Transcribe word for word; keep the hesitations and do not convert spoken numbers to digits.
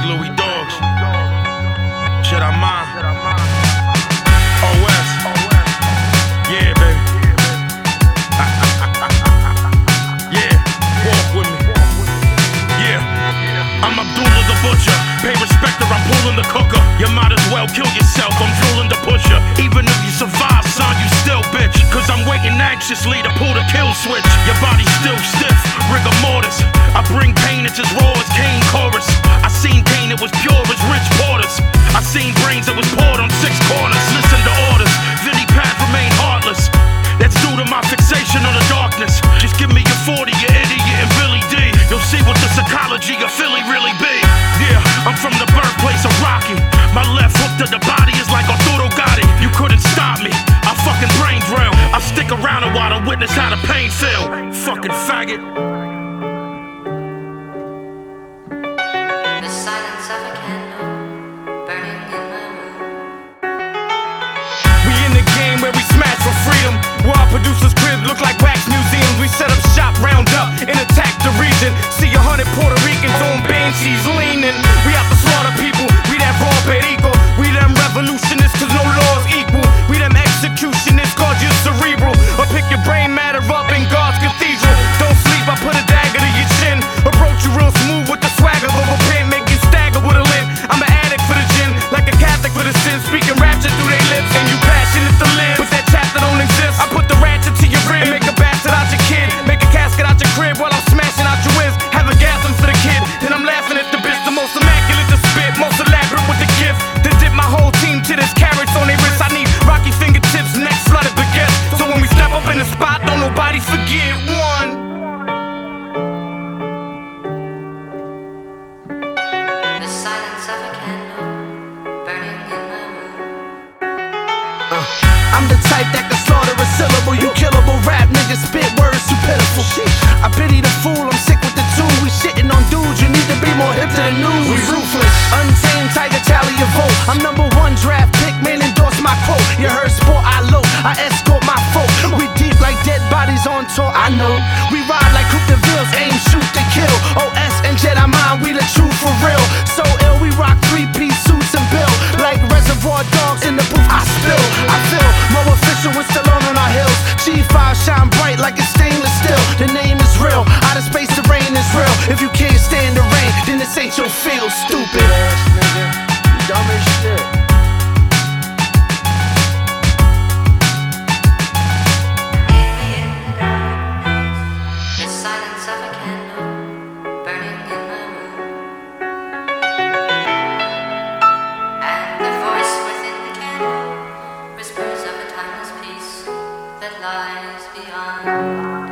Louis Dogs. Shit, I'm mine. O S. Yeah, baby. Yeah, walk with me. Yeah, I'm Abdullah the Butcher. Pay respect or I'm pulling the cooker. You might as well kill yourself, I'm drooling the pusher. Even if you survive, son, you still bitch. Cause I'm waiting anxiously to pull the kill switch. Your body's still stiff, rigor mortis. I bring pain, it's as raw as Kane chorus. I seen pain, it was pure as Rich Porter's. I seen brains that was poured on six corners. Listen to orders, Vinny Pat remain heartless. That's due to my fixation on the darkness. Just give me your forty, your idiot, and Billy D. You'll see what the psychology of Philly really be. Yeah, I'm from the birthplace of Rocky. My left hook to the body is like Arturo Gotti. You couldn't stop me, I fucking brain drill. I stick around a while to witness how the pain feel. Fucking faggot. The silence of a candle burning in my room. We in the game where we smash for freedom. Where our producers' cribs look like wax museums. We set up shop, round up, and attack the region. See a hundred Puerto Ricans on banshees leaning. We out to slaughter people, we that raw perico. We them revolutionists cause no law's equal. We them executionists cause you cerebral. Or pick your brain matter up in God's cathedral. Don't sleep, I put a dagger to your chin. Approach you real smooth with the swagger of a pen. Make you stagger with a limp. I'm an addict for the gin, like a Catholic for the sin. Speaking rapture through their lips, and you passionate to live. But that chapter don't exist. I put the ratchet to your rib and make a bastard out your kid. Make a casket out your crib while I'm smashing out your whiz. Have a gasm for the kid, then I'm laughing at the bitch. The most immaculate to spit, most elaborate with the gift. To dip my whole team to this carrots on their wrists. I need rocky fingertips, neck flooded baguettes. So when we step up in the spot, don't nobody forget one. The silence of a candle burning in my room. Uh, I'm the type that can slaughter a syllable. You killable rap niggas spit words too pitiful. I pity the fool, I'm sick with the two. We shitting on dudes, you need to be more hip to the news. We ruthless, untamed tiger, tally your vote. I'm number one draft pick, man, endorse my quote. You heard sport, I low, I escort my folk. We deep like dead bodies on tour, I know. We ride like Coupe de Villes, aim, shoot to kill. O S and Jedi Mind, we the truth for real. So ill, we rock three-piece suits and bill. Like Reservoir Dogs in the booth, I spill. I feel more official with Stallone on our hills. G five shine bright like it's stainless steel. The name is real, out of space the rain is real. If you can't stand the rain, then this ain't your field, stupid ass nigga. You dumb as shit. The silence of a candle burning in my room. And the voice within the candle whispers of a timeless peace that lies beyond.